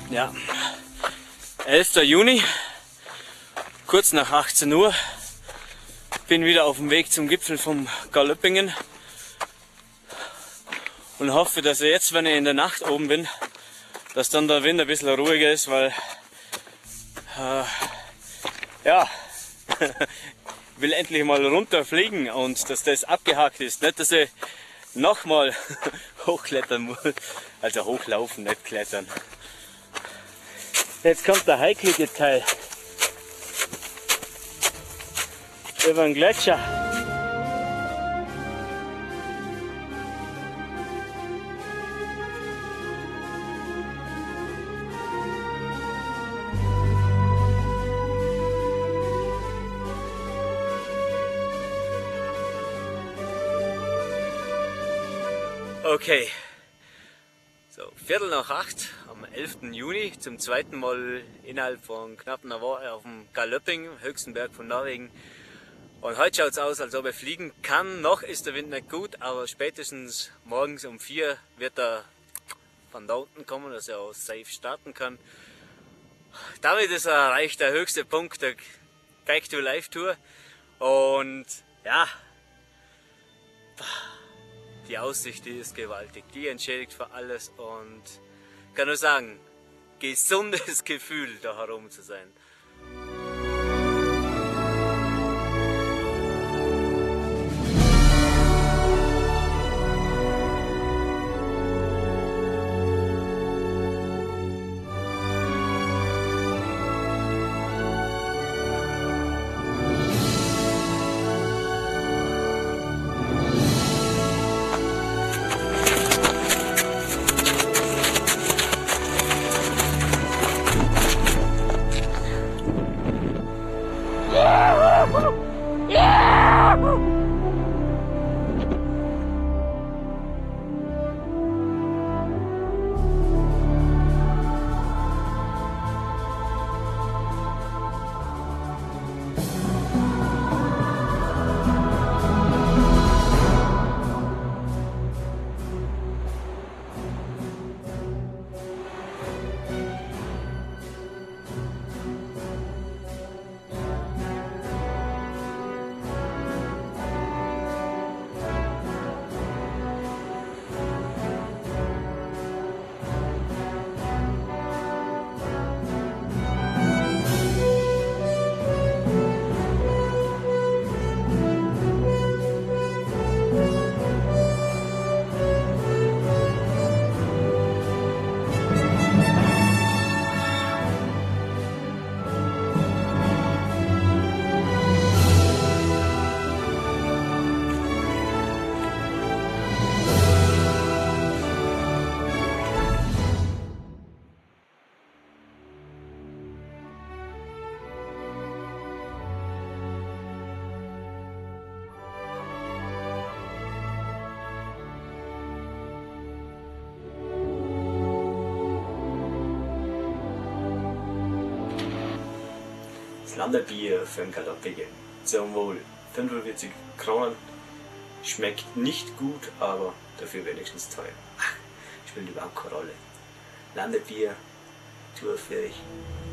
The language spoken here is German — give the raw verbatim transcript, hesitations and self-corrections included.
Ja, elfter Juni, kurz nach achtzehn Uhr, bin wieder auf dem Weg zum Gipfel vom Garlöppingen und hoffe, dass ich jetzt, wenn ich in der Nacht oben bin, dass dann der Wind ein bisschen ruhiger ist, weil äh, ja, ich will endlich mal runterfliegen und dass das abgehakt ist, nicht dass ich nochmal hochklettern muss, also hochlaufen, nicht klettern. Jetzt kommt der heiklige Teil über den Gletscher. Okay, so Viertel nach acht am elften Juni, zum zweiten Mal innerhalb von knapp einer Woche auf dem Garlöpping, höchsten Berg von Norwegen. Und heute schaut es aus, als ob er fliegen kann. Noch ist der Wind nicht gut, aber spätestens morgens um vier wird er von da unten kommen, dass er auch safe starten kann. Damit ist er erreicht, der höchste Punkt der Bike to Life Tour. Und ja, die Aussicht, die ist gewaltig, die entschädigt für alles und ich kann nur sagen, gesundes Gefühl, da herum zu sein. Landerbier für ein Garlöppingen. Zum Wohl. fünfundvierzig Kronen. Schmeckt nicht gut, aber dafür wenigstens teuer. Spielt überhaupt keine Rolle. Landerbier, Tour für dich.